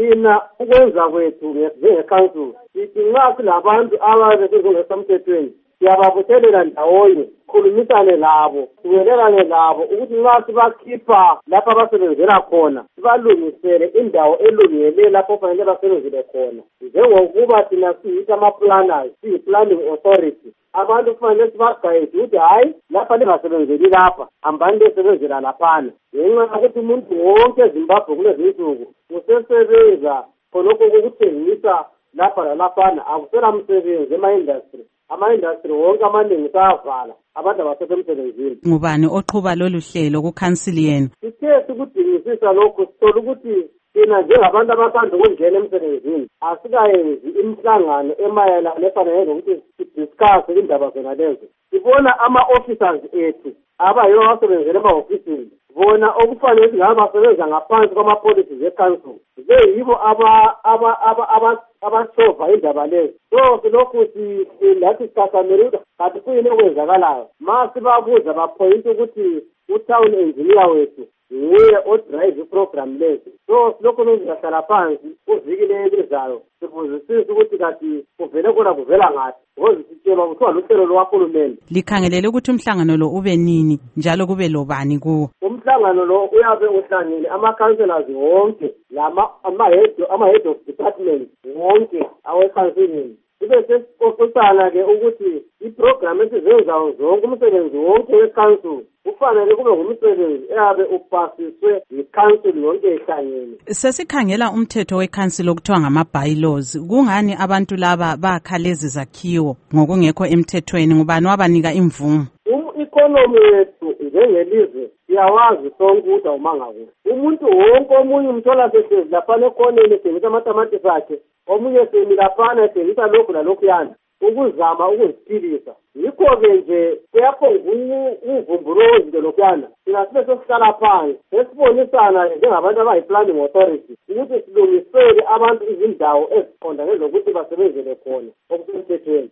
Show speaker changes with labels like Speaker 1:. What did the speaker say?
Speaker 1: thina ukwenza kwethu njenge-council sithi nxa silabantu ababesesemthethweni siyababuthelela ndawonye, khulumisane labo, siwelelane labo ukuthi nxa sibakhipha lapha abasebenzela khona sibalungisele indawo elungele lapho fanele basebenzele khona. Njengokuba thina siyitha ama-planners, siyi-planning authority, abantu kufanele sibagayide ukuthi hayi lapha lingasebenzeli lapha, hambani lesebenzela laphana. Ngenxa yokuthi umuntu wonke eZimbabwe kulezi insuku usesebenza khonokho kokuthengisa lapha lalaphana, akusela msebenzi ema-industry. Ama-industry wonke amaningi sayavala, abantu abasesemsebenzini.
Speaker 2: Ngubani oqhuba lolu hlelo kukhansili yenu? Sithe
Speaker 1: sikudingisisa lokho sithola ukuthi thina njengabantu abasanda ukungena emsebenzini asikayenzi imihlangano emayelana efanele nokuthi sidiscusse indaba zona lezo. Sibona ama-officers ethu abayibo abasebenzela ema-ofisini, bona okufanele ukuthi ngabe basebenza ngaphansi kwama-policies e-council, yibo abasova indaba lezo. So silokhu lathi sicathamele ukuthi kanti kuyini okwenzakalayo. Ma sibabuza baphoyinta ukuthi u-town engineer wethu nguye odrive iprogram lezo. So silokhu ngizahlala phansi kuviki elizayo sibuzisise ukuthi kanti kuvele kona kuvela ngathi, ngoba sitshelwa kuthiwa luhlelo lwakahulumende.
Speaker 2: Likhangelele ukuthi umhlangano lo ube nini njalo kube lobani kuwo?
Speaker 1: Umhlangano lo uyabe uhlangene ama-councillors wonke ama-head of department wonke awekhansilini. Sibe sesixoxisana-ke ukuthi iprogram esizenzayo zonke, umsebenzi wonke we-council kufanele kube ngumsebenzi eyabe upasiswe yi-council yonke ehlangene.
Speaker 2: Sesikhangela umthetho we-council okuthiwa ngama-bylaws. Kungani abantu laba bakha lezi zakhiwo ngokungekho emthethweni? Ngubani wabanika imvumo?
Speaker 1: I-economy yethu njengelizwe siyawazi sonke ukuthi awumangakuhle. Umuntu wonke omunye umthola sehlezi laphana ekhoneni ethengisa amatamatisi akhe, omunye semi laphana ethengisa lokhu nalokhuyana ukuzama ukuziphilisa. Yikho-ke nje kuyaphonga uvumbululo izinto lokhuyana. Thina sibe sesihlala phansi sesibonisana njengabantu abayi-planning authority ukuthi silungisele abantu izindawo eziqondane zokuthi basebenzele khona okusemthethweni.